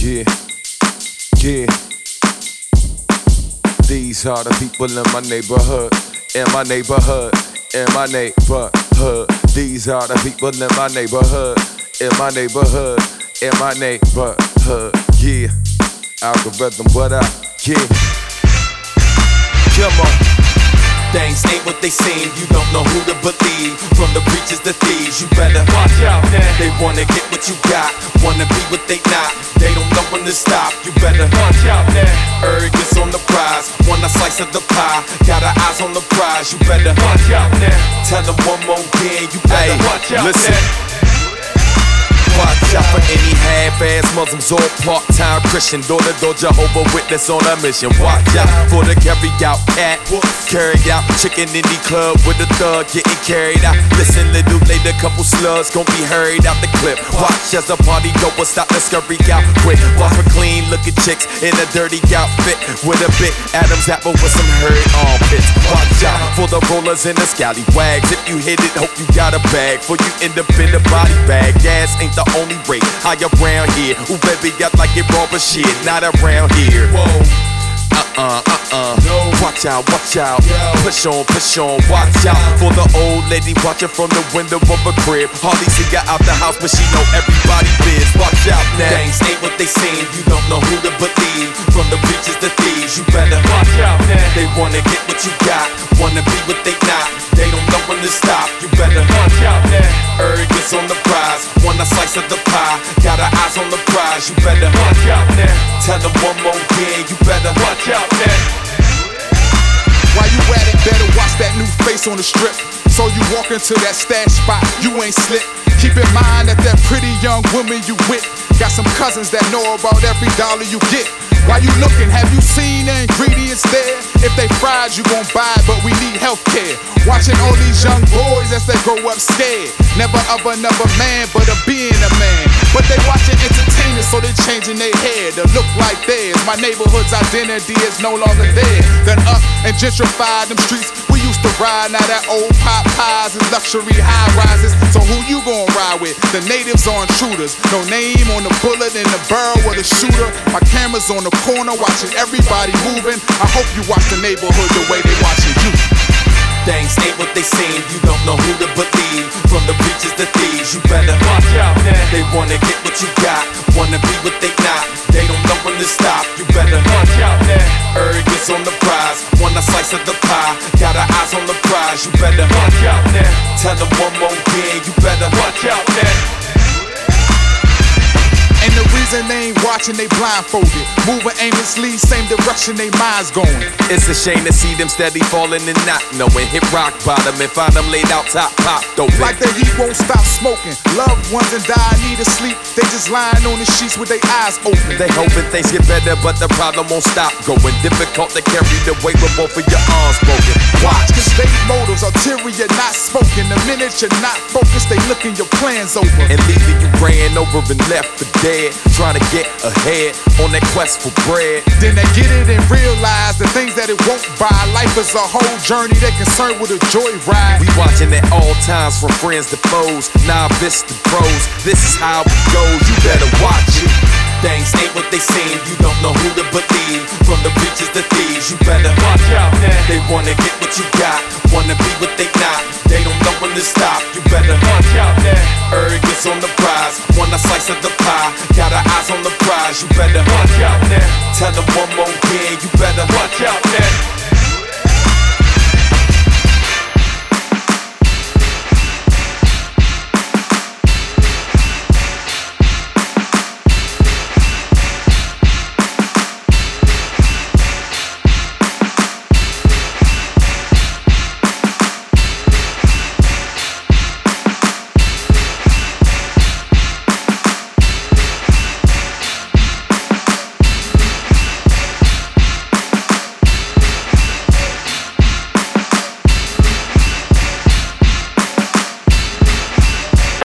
Yeah, yeah. These are the people in my neighborhood, in my neighborhood, in my neighborhood. These are the people in my neighborhood, in my neighborhood, in my neighborhood. Yeah, algorithm, what up? Yeah, come on. Things ain't what they seem, you don't know who to believe. From the preachers to thieves, you better watch out now. They wanna get what you got, wanna be what they not. They don't know when to stop, you better watch out now. Arrogance on the prize, want a slice of the pie. Got our eyes on the prize, you better watch out now. Tell them one more again, you better watch out listen. now. Watch out for any half-ass Muslims or part-time Christian. Door-to-door Jehovah Witness on a mission. Watch out for the carry-out cat. Carry out chicken in the club with a thug getting carried out. Listen, little later, couple slugs gon' be hurried out the clip. Watch as the party go and stop the scurry out quick. Watch for clean-looking chicks in a dirty outfit with a bit Adam's apple with some hairy armpits. Watch out for the rollers and the scallywags. If you hit it, hope you got a bag. For you end up in the body bag. Gas ain't the only rate high around here. Ooh, baby, got like it raw, but shit, not around here. Whoa. No. Watch out, push on, watch out for the old lady watching from the window of a crib. Hardly see her out the house, but she know everybody biz. Watch out now. Things ain't what they seem, you don't know who to believe. From the preachers to thieves, you better watch out now. They wanna get what you got, wanna be what they not. They don't know when to stop, you better watch out now. Arrogance on the prize, want a slice of the pie. Got our eyes on the prize, you better watch out now. Tell them one more again, you better watch out now. While you at it, better watch that new face on the strip. So you walk into that stash spot, you ain't slick. Keep in mind that pretty young woman you with got some cousins that know about every dollar you get. While you looking, have you seen the ingredients there? If they fried, you gon' buy it, but we need healthcare. Watching all these young boys as they grow up scared. Never of another man, but of being a man. But they watching entertainers, so they changing their hair to look like theirs. My neighborhood's identity is no longer there. Then up and gentrified them streets we used to ride. Now that old pop pies and luxury high rises. So who you gon' ride with? The natives or intruders? No name on the bullet in the barrel of the shooter. My camera's on the corner watching everybody moving. I hope you watch the neighborhood the way they watching you. Things ain't what they seem, you don't know who to believe. From the preachers to thieves, you better watch out now. They wanna get what you got, wanna be what they not. They don't know when to stop, you better watch out now. Arrogance on the prize, want a slice of the pie. Got our eyes on the prize, you better watch out now. Tell them one more again, you better watch out now. And the reason they ain't watching, they blindfolded. Moving aimlessly, same direction they minds going. It's a shame to see them steady falling and not knowing. Hit rock bottom and find them laid out top popped open. Like the heat won't stop smoking. Loved ones and die, need to sleep. They just lying on the sheets with their eyes open. They hoping things get better, but the problem won't stop going. Difficult to carry the weight with both of your arms broken. Watch, cause they motives, ulterior, not spoken. The minute you're not focused, they looking your plans over. And leaving you ran over and left for dead. Trying to get ahead on that quest for bread. Then they get it and realize the things that it won't buy. Life is a whole journey, they concerned with a joyride. We watching at all times from friends to foes, novice to pros. This is how it goes, you better watch it. Things ain't what they seem, you don't know who to believe. From the preachers to thieves, you better watch out now. They wanna get what you got, wanna be what they not. They don't know when to stop, you better watch out now. Arrogance on the prize, want a slice of the pie.